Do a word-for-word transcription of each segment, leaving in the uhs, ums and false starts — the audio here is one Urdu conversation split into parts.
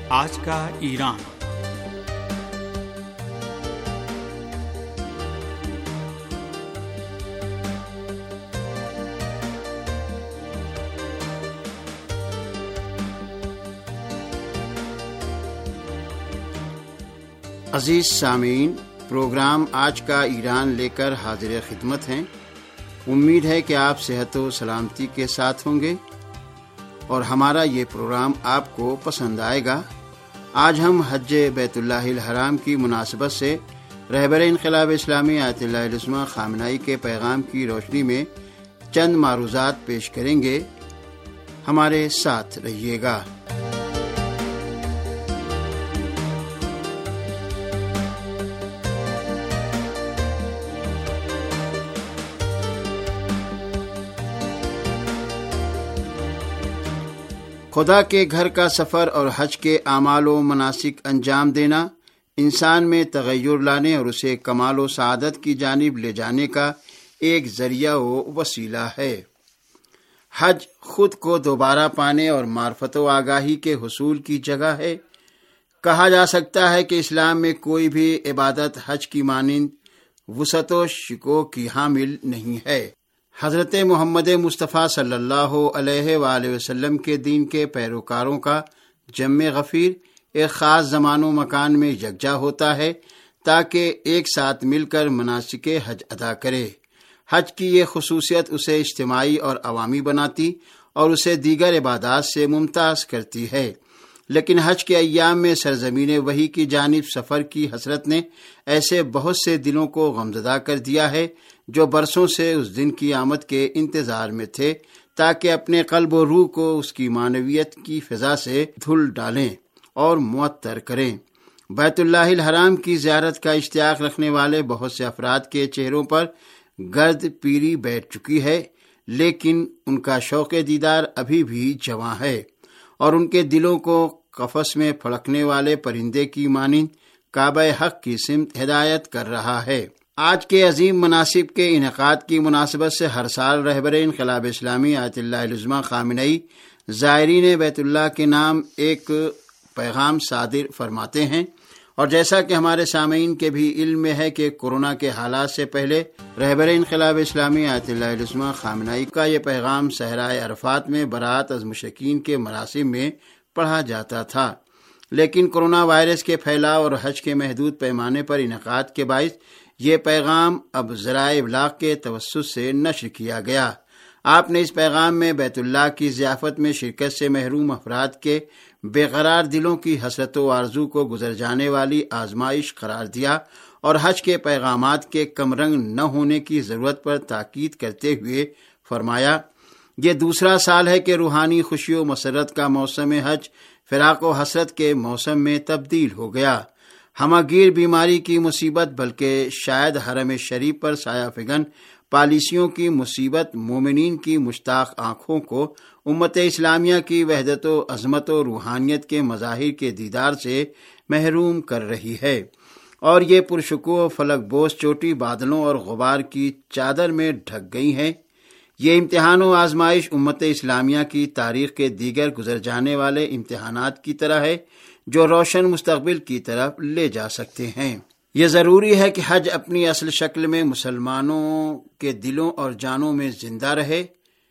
آج کا ایران۔ عزیز سامعین، پروگرام آج کا ایران لے کر حاضر خدمت ہیں۔ امید ہے کہ آپ صحت و سلامتی کے ساتھ ہوں گے اور ہمارا یہ پروگرام آپ کو پسند آئے گا۔ آج ہم حج بیت اللہ الحرام کی مناسبت سے رہبر انقلاب اسلامی آیت اللہ العظمیٰ خامنہئی کے پیغام کی روشنی میں چند معروضات پیش کریں گے۔ ہمارے ساتھ رہیے گا۔ خدا کے گھر کا سفر اور حج کے اعمال و مناسک انجام دینا انسان میں تغیر لانے اور اسے کمال و سعادت کی جانب لے جانے کا ایک ذریعہ و وسیلہ ہے۔ حج خود کو دوبارہ پانے اور معرفت و آگاہی کے حصول کی جگہ ہے۔ کہا جا سکتا ہے کہ اسلام میں کوئی بھی عبادت حج کی مانند وسعت و شکوہ کی حامل نہیں ہے۔ حضرت محمد مصطفیٰ صلی اللہ علیہ وآلہ وسلم کے دین کے پیروکاروں کا جمع غفیر ایک خاص زمان و مکان میں یکجا ہوتا ہے تاکہ ایک ساتھ مل کر مناسک حج ادا کرے۔ حج کی یہ خصوصیت اسے اجتماعی اور عوامی بناتی اور اسے دیگر عبادات سے ممتاز کرتی ہے، لیکن حج کے ایام میں سرزمین وحی کی جانب سفر کی حسرت نے ایسے بہت سے دلوں کو غمزدہ کر دیا ہے جو برسوں سے اس دن کی آمد کے انتظار میں تھے تاکہ اپنے قلب و روح کو اس کی معنویت کی فضا سے دھل ڈالیں اور معطر کریں۔ بیت اللہ الحرام کی زیارت کا اشتیاق رکھنے والے بہت سے افراد کے چہروں پر گرد پیری بیٹھ چکی ہے، لیکن ان کا شوق دیدار ابھی بھی جواں ہے اور ان کے دلوں کو قفس میں پھڑکنے والے پرندے کی مانند کعبہ حق کی سمت ہدایت کر رہا ہے۔ آج کے عظیم مناسب کے انعقاد کی مناسبت سے ہر سال رہبر انقلاب اسلامی آیت اللہ العظمیٰ خامنہئی زائرین بیت اللہ کے نام ایک پیغام صادر فرماتے ہیں، اور جیسا کہ ہمارے سامعین کے بھی علم میں ہے کہ کورونا کے حالات سے پہلے رہبر انقلاب اسلامی آیت اللہ العظمیٰ خامنہئی کا یہ پیغام صحرائے عرفات میں برات از مشرکین کے مراسم میں پڑھا جاتا تھا، لیکن کورونا وائرس کے پھیلاؤ اور حج کے محدود پیمانے پر انعقاد کے باعث یہ پیغام اب ذرائع ابلاغ کے توسط سے نشر کیا گیا۔ آپ نے اس پیغام میں بیت اللہ کی ضیافت میں شرکت سے محروم افراد کے بے قرار دلوں کی حسرت و آرزو کو گزر جانے والی آزمائش قرار دیا اور حج کے پیغامات کے کم رنگ نہ ہونے کی ضرورت پر تاکید کرتے ہوئے فرمایا، یہ دوسرا سال ہے کہ روحانی خوشی و مسرت کا موسم حج فراق و حسرت کے موسم میں تبدیل ہو گیا۔ ہمہ گیر بیماری کی مصیبت بلکہ شاید حرم شریف پر سایہ فگن پالیسیوں کی مصیبت مومنین کی مشتاق آنکھوں کو امت اسلامیہ کی وحدت و عظمت و روحانیت کے مظاہر کے دیدار سے محروم کر رہی ہے، اور یہ پرشکوہ فلک بوس چوٹی بادلوں اور غبار کی چادر میں ڈھک گئی ہیں۔ یہ امتحان و آزمائش امت اسلامیہ کی تاریخ کے دیگر گزر جانے والے امتحانات کی طرح ہے جو روشن مستقبل کی طرف لے جا سکتے ہیں۔ یہ ضروری ہے کہ حج اپنی اصل شکل میں مسلمانوں کے دلوں اور جانوں میں زندہ رہے،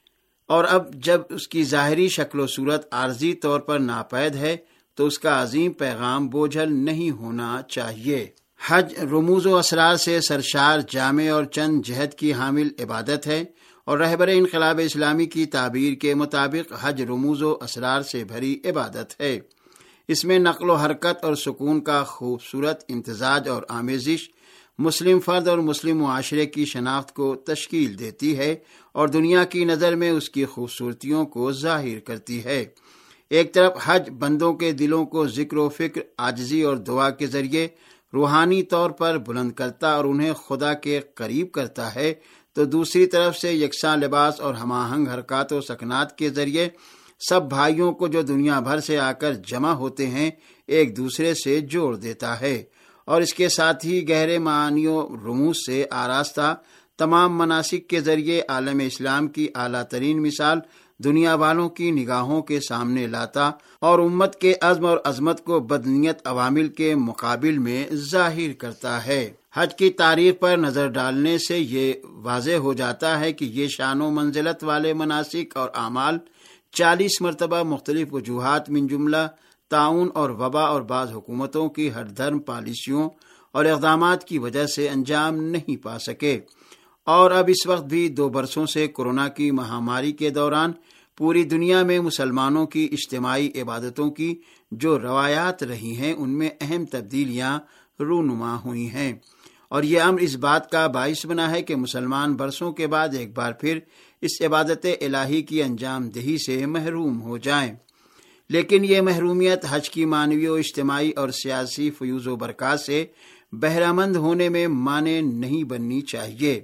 اور اب جب اس کی ظاہری شکل و صورت عارضی طور پر ناپید ہے تو اس کا عظیم پیغام بوجھل نہیں ہونا چاہیے۔ حج رموز و اسرار سے سرشار جامع اور چند جہت کی حامل عبادت ہے، اور رہبر انقلاب اسلامی کی تعبیر کے مطابق حج رموز و اسرار سے بھری عبادت ہے۔ اس میں نقل و حرکت اور سکون کا خوبصورت امتزاج اور آمیزش مسلم فرد اور مسلم معاشرے کی شناخت کو تشکیل دیتی ہے اور دنیا کی نظر میں اس کی خوبصورتیوں کو ظاہر کرتی ہے۔ ایک طرف حج بندوں کے دلوں کو ذکر و فکر، عاجزی اور دعا کے ذریعے روحانی طور پر بلند کرتا اور انہیں خدا کے قریب کرتا ہے، تو دوسری طرف سے یکساں لباس اور ہم آہنگ حرکات و سکنات کے ذریعے سب بھائیوں کو جو دنیا بھر سے آ کر جمع ہوتے ہیں ایک دوسرے سے جوڑ دیتا ہے، اور اس کے ساتھ ہی گہرے معانی و رموز سے آراستہ تمام مناسک کے ذریعے عالم اسلام کی اعلیٰ ترین مثال دنیا والوں کی نگاہوں کے سامنے لاتا اور امت کے عزم اور عظمت کو بدنیت عوامل کے مقابل میں ظاہر کرتا ہے۔ حج کی تاریخ پر نظر ڈالنے سے یہ واضح ہو جاتا ہے کہ یہ شان و منزلت والے مناسک اور اعمال چالیس مرتبہ مختلف وجوہات من جملہ تعاون اور وبا اور بعض حکومتوں کی ہر دھرم پالیسیوں اور اقدامات کی وجہ سے انجام نہیں پا سکے، اور اب اس وقت بھی دو برسوں سے کورونا کی مہاماری کے دوران پوری دنیا میں مسلمانوں کی اجتماعی عبادتوں کی جو روایات رہی ہیں ان میں اہم تبدیلیاں رونما ہوئی ہیں، اور یہ امر اس بات کا باعث بنا ہے کہ مسلمان برسوں کے بعد ایک بار پھر اس عبادت الہی کی انجام دہی سے محروم ہو جائیں۔ لیکن یہ محرومیت حج کی معنوی و اجتماعی اور سیاسی فیوز و برکات سے بہرہ مند ہونے میں مانع نہیں بننی چاہیے۔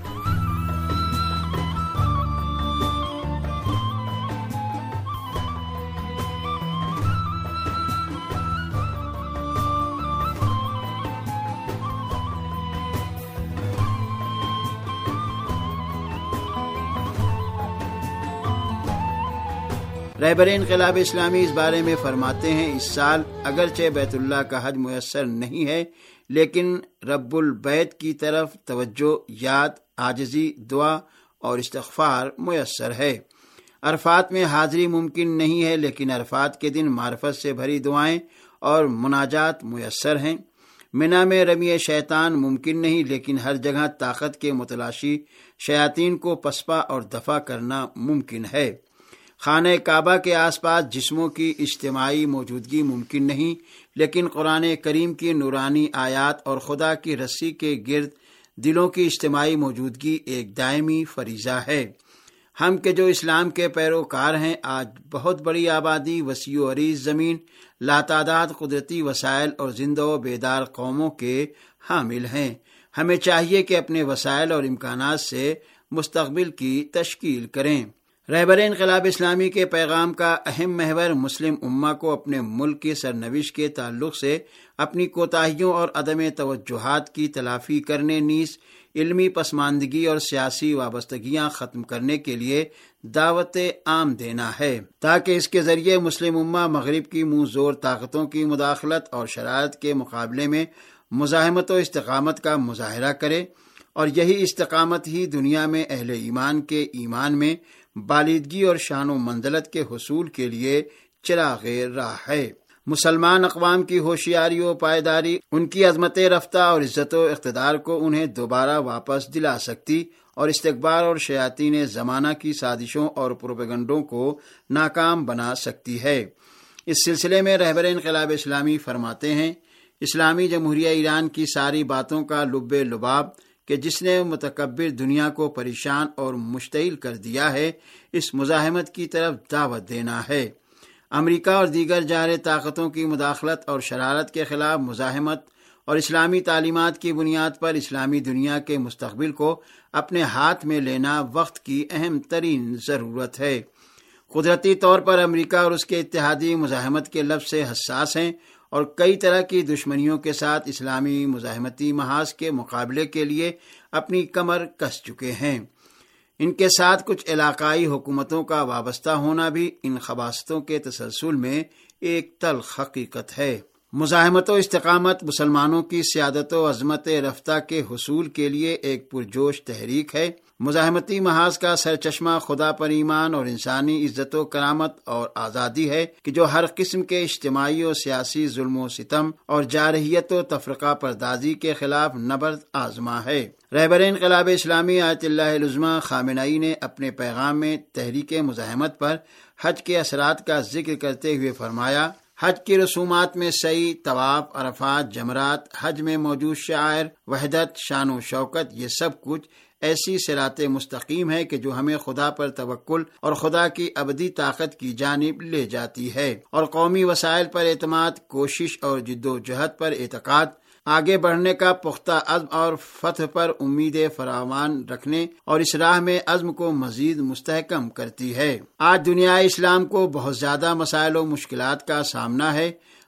رہبر انقلاب اسلامی اس بارے میں فرماتے ہیں، اس سال اگرچہ بیت اللہ کا حج میسر نہیں ہے، لیکن رب البیت کی طرف توجہ، یاد، عاجزی، دعا اور استغفار میسر ہے۔ عرفات میں حاضری ممکن نہیں ہے، لیکن عرفات کے دن معرفت سے بھری دعائیں اور مناجات میسر ہیں۔ منا میں رمی شیطان ممکن نہیں، لیکن ہر جگہ طاقت کے متلاشی شیاطین کو پسپا اور دفع کرنا ممکن ہے۔ خانہ کعبہ کے آس پاس جسموں کی اجتماعی موجودگی ممکن نہیں، لیکن قرآن کریم کی نورانی آیات اور خدا کی رسی کے گرد دلوں کی اجتماعی موجودگی ایک دائمی فریضہ ہے۔ ہم کے جو اسلام کے پیروکار ہیں، آج بہت بڑی آبادی، وسیع و عریض زمین، لاتعداد قدرتی وسائل اور زندہ و بیدار قوموں کے حامل ہیں۔ ہمیں چاہیے کہ اپنے وسائل اور امکانات سے مستقبل کی تشکیل کریں۔ رہبر انقلاب اسلامی کے پیغام کا اہم محور مسلم امہ کو اپنے ملک کی سرنوشت کے تعلق سے اپنی کوتاہیوں اور عدم توجہات کی تلافی کرنے، نیز علمی پسماندگی اور سیاسی وابستگیاں ختم کرنے کے لیے دعوت عام دینا ہے، تاکہ اس کے ذریعے مسلم امہ مغرب کی منہ زور طاقتوں کی مداخلت اور شرائط کے مقابلے میں مزاحمت و استقامت کا مظاہرہ کرے، اور یہی استقامت ہی دنیا میں اہل ایمان کے ایمان میں بالیدگی اور شان و منزلت کے حصول کے لیے چراغ راہ ہے۔ مسلمان اقوام کی ہوشیاری و پائیداری ان کی عظمت رفتہ اور عزت و اقتدار کو انہیں دوبارہ واپس دلا سکتی اور استکبار اور شیاطین زمانہ کی سازشوں اور پروپیگنڈوں کو ناکام بنا سکتی ہے۔ اس سلسلے میں رہبر انقلاب اسلامی فرماتے ہیں، اسلامی جمہوریہ ایران کی ساری باتوں کا لب لباب کہ جس نے متکبر دنیا کو پریشان اور مشتعل کر دیا ہے، اس مزاحمت کی طرف دعوت دینا ہے۔ امریکہ اور دیگر جارح طاقتوں کی مداخلت اور شرارت کے خلاف مزاحمت اور اسلامی تعلیمات کی بنیاد پر اسلامی دنیا کے مستقبل کو اپنے ہاتھ میں لینا وقت کی اہم ترین ضرورت ہے۔ قدرتی طور پر امریکہ اور اس کے اتحادی مزاحمت کے لفظ سے حساس ہیں اور کئی طرح کی دشمنیوں کے ساتھ اسلامی مزاحمتی محاذ کے مقابلے کے لیے اپنی کمر کس چکے ہیں۔ ان کے ساتھ کچھ علاقائی حکومتوں کا وابستہ ہونا بھی ان خباثتوں کے تسلسل میں ایک تلخ حقیقت ہے۔ مزاحمت و استقامت مسلمانوں کی سیادت و عظمت رفتہ کے حصول کے لیے ایک پرجوش تحریک ہے۔ مزاحمتی محاذ کا سرچشمہ خدا پر ایمان اور انسانی عزت و کرامت اور آزادی ہے کہ جو ہر قسم کے اجتماعی و سیاسی ظلم و ستم اور جارحیت و تفرقہ پردازی کے خلاف نبرد آزما ہے۔ رہبر انقلاب اسلامی آیت اللہ العظمیٰ خامنئی نے اپنے پیغام میں تحریک مزاحمت پر حج کے اثرات کا ذکر کرتے ہوئے فرمایا، حج کی رسومات میں سعی، طواف، عرفات، جمرات، حج میں موجود شعائر، وحدت، شان و شوکت، یہ سب کچھ ایسی صراط مستقیم ہے کہ جو ہمیں خدا پر توکل اور خدا کی ابدی طاقت کی جانب لے جاتی ہے، اور قومی وسائل پر اعتماد، کوشش اور جد و جہد پر اعتقاد، آگے بڑھنے کا پختہ عزم اور فتح پر امید فراوان رکھنے اور اس راہ میں عزم کو مزید مستحکم کرتی ہے۔ آج دنیا اسلام کو بہت زیادہ مسائل و مشکلات کا سامنا ہے۔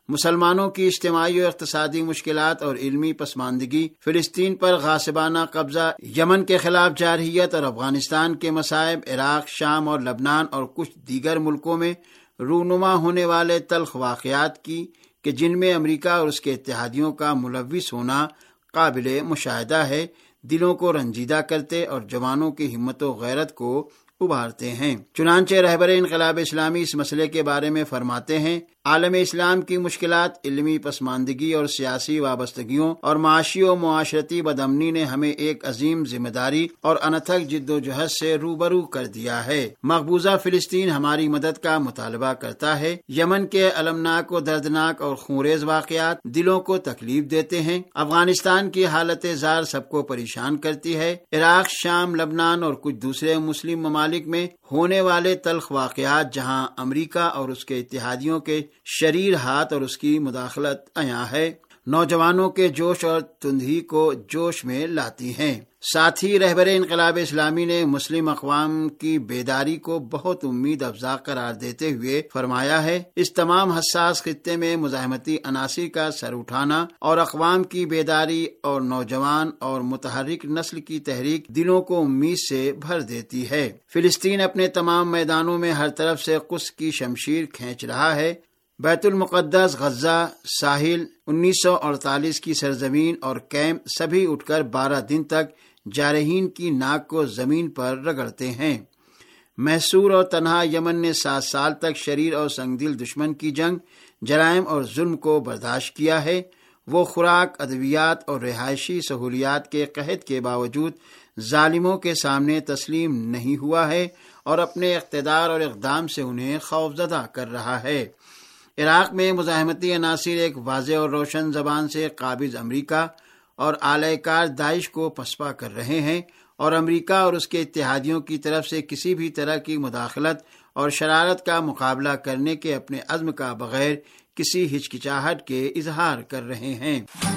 مسلمانوں کی اجتماعی و اقتصادی مشکلات اور علمی پسماندگی، فلسطین پر غاصبانہ قبضہ، یمن کے خلاف جارحیت اور افغانستان کے مصائب، عراق، شام اور لبنان اور کچھ دیگر ملکوں میں رونما ہونے والے تلخ واقعات کی کہ جن میں امریکہ اور اس کے اتحادیوں کا ملوث ہونا قابل مشاہدہ ہے، دلوں کو رنجیدہ کرتے اور جوانوں کی ہمت و غیرت کو ابھارتے ہیں۔ چنانچہ رہبر انقلاب اسلامی اس مسئلے کے بارے میں فرماتے ہیں، عالم اسلام کی مشکلات، علمی پسماندگی اور سیاسی وابستگیوں اور معاشی و معاشرتی بدامنی نے ہمیں ایک عظیم ذمہ داری اور انتھک جد و جہد سے روبرو کر دیا ہے۔ مقبوضہ فلسطین ہماری مدد کا مطالبہ کرتا ہے۔ یمن کے المناک و دردناک اور خونریز واقعات دلوں کو تکلیف دیتے ہیں۔ افغانستان کی حالت زار سب کو پریشان کرتی ہے۔ عراق، شام، لبنان اور کچھ دوسرے مسلم ممالک میں ہونے والے تلخ واقعات جہاں امریکہ اور اس کے اتحادیوں کے شریر ہاتھ اور اس کی مداخلت عیاں ہے، نوجوانوں کے جوش اور تندہی کو جوش میں لاتی ہیں۔ ساتھ ہی رہبر انقلاب اسلامی نے مسلم اقوام کی بیداری کو بہت امید افزا قرار دیتے ہوئے فرمایا ہے، اس تمام حساس خطے میں مزاحمتی عناصر کا سر اٹھانا اور اقوام کی بیداری اور نوجوان اور متحرک نسل کی تحریک دلوں کو امید سے بھر دیتی ہے۔ فلسطین اپنے تمام میدانوں میں ہر طرف سے قدس کی شمشیر کھینچ رہا ہے۔ بیت المقدس، غزہ، ساحل، انیس سو اڑتالیس کی سرزمین اور کیمپ سبھی اٹھ کر بارہ دن تک جارحین کی ناک کو زمین پر رگڑتے ہیں۔ محصور اور تنہا یمن نے سات سال تک شریر اور سنگدل دشمن کی جنگ، جرائم اور ظلم کو برداشت کیا ہے۔ وہ خوراک، ادویات اور رہائشی سہولیات کے قحط کے باوجود ظالموں کے سامنے تسلیم نہیں ہوا ہے اور اپنے اقتدار اور اقدام سے انہیں خوفزدہ کر رہا ہے۔ عراق میں مزاحمتی عناصر ایک واضح اور روشن زبان سے قابض امریکہ اور اعلی کار داعش کو پسپا کر رہے ہیں، اور امریکہ اور اس کے اتحادیوں کی طرف سے کسی بھی طرح کی مداخلت اور شرارت کا مقابلہ کرنے کے اپنے عزم کا بغیر کسی ہچکچاہٹ کے اظہار کر رہے ہیں۔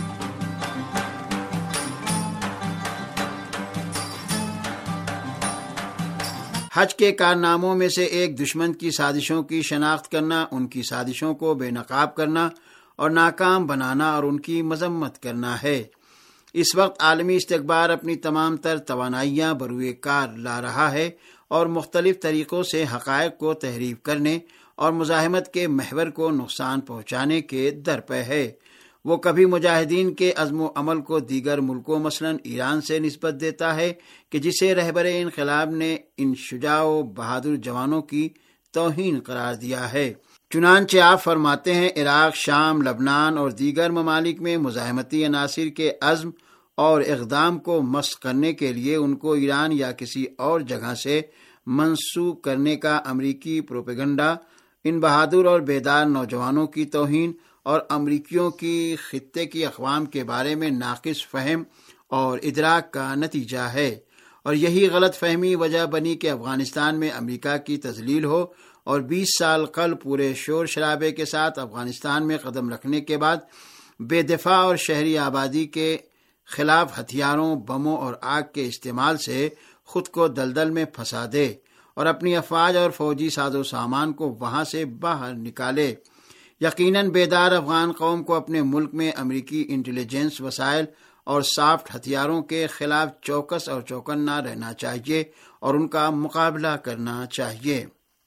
حج کے کارناموں میں سے ایک دشمن کی سازشوں کی شناخت کرنا، ان کی سازشوں کو بے نقاب کرنا اور ناکام بنانا اور ان کی مذمت کرنا ہے۔ اس وقت عالمی استکبار اپنی تمام تر توانائیاں بروئے کار لا رہا ہے اور مختلف طریقوں سے حقائق کو تحریف کرنے اور مزاحمت کے محور کو نقصان پہنچانے کے درپے ہے۔ وہ کبھی مجاہدین کے عزم و عمل کو دیگر ملکوں مثلاً ایران سے نسبت دیتا ہے کہ جسے رہبر انقلاب نے ان شجاع و بہادر جوانوں کی توہین قرار دیا ہے۔ چنانچہ آپ فرماتے ہیں، عراق، شام، لبنان اور دیگر ممالک میں مزاحمتی عناصر کے عزم اور اقدام کو مسخ کرنے کے لیے ان کو ایران یا کسی اور جگہ سے منسوب کرنے کا امریکی پروپیگنڈا ان بہادر اور بیدار نوجوانوں کی توہین اور امریکیوں کی خطے کی اقوام کے بارے میں ناقص فہم اور ادراک کا نتیجہ ہے، اور یہی غلط فہمی وجہ بنی کہ افغانستان میں امریکہ کی تذلیل ہو، اور بیس سال قبل پورے شور شرابے کے ساتھ افغانستان میں قدم رکھنے کے بعد بے دفاع اور شہری آبادی کے خلاف ہتھیاروں، بموں اور آگ کے استعمال سے خود کو دلدل میں پھنسا دے اور اپنی افواج اور فوجی ساز و سامان کو وہاں سے باہر نکالے۔ یقیناً بیدار افغان قوم کو اپنے ملک میں امریکی انٹیلیجنس وسائل اور سافٹ ہتھیاروں کے خلاف چوکس اور چوکنا رہنا چاہیے اور ان کا مقابلہ کرنا چاہیے۔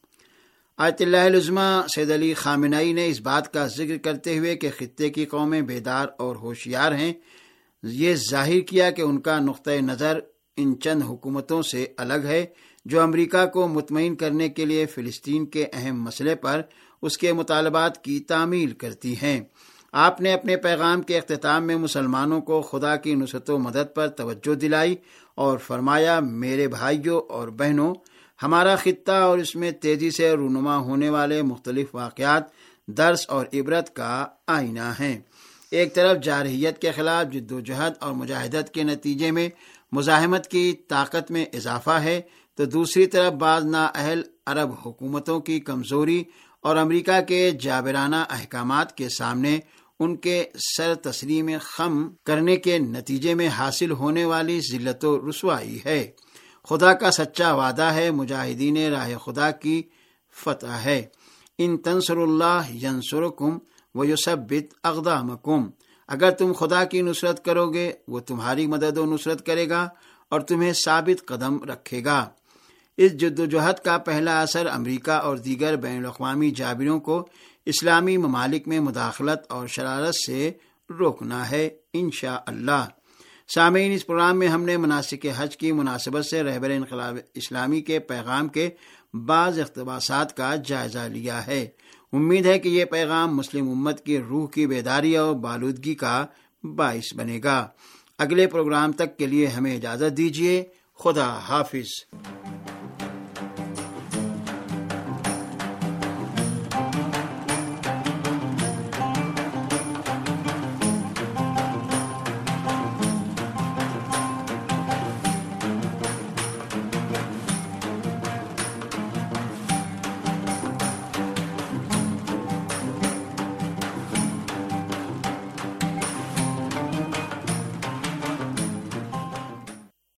آیت اللہ العظمیٰ سید علی خامنئی نے اس بات کا ذکر کرتے ہوئے کہ خطے کی قومیں بیدار اور ہوشیار ہیں، یہ ظاہر کیا کہ ان کا نقطۂ نظر ان چند حکومتوں سے الگ ہے جو امریکہ کو مطمئن کرنے کے لیے فلسطین کے اہم مسئلے پر اس کے مطالبات کی تعمیل کرتی ہیں۔ آپ نے اپنے پیغام کے اختتام میں مسلمانوں کو خدا کی نصرت و مدد پر توجہ دلائی اور فرمایا، میرے بھائیوں اور بہنوں، ہمارا خطہ اور اس میں تیزی سے رونما ہونے والے مختلف واقعات درس اور عبرت کا آئینہ ہیں۔ ایک طرف جارحیت کے خلاف جد و جہد اور مجاہدت کے نتیجے میں مزاحمت کی طاقت میں اضافہ ہے، تو دوسری طرف بعض نااہل عرب حکومتوں کی کمزوری اور امریکہ کے جابرانہ احکامات کے سامنے ان کے سر تسلیم خم کرنے کے نتیجے میں حاصل ہونے والی ذلت و رسوائی ہے۔ خدا کا سچا وعدہ ہے، مجاہدین راہ خدا کی فتح ہے۔ ان تنصر اللہ ینصرکم وَيُثَبِّتْ أَقْدَامَكُمْ، اگر تم خدا کی نصرت کرو گے وہ تمہاری مدد و نصرت کرے گا اور تمہیں ثابت قدم رکھے گا۔ اس جدوجہد کا پہلا اثر امریکہ اور دیگر بین الاقوامی جابروں کو اسلامی ممالک میں مداخلت اور شرارت سے روکنا ہے انشاءاللہ۔ سامعین، اس پروگرام میں ہم نے مناسک حج کی مناسبت سے رہبر انقلاب اسلامی کے پیغام کے بعض اقتباسات کا جائزہ لیا ہے۔ امید ہے کہ یہ پیغام مسلم امت کی روح کی بیداری اور بالودگی کا باعث بنے گا۔ اگلے پروگرام تک کے لیے ہمیں اجازت دیجیے۔ خدا حافظ۔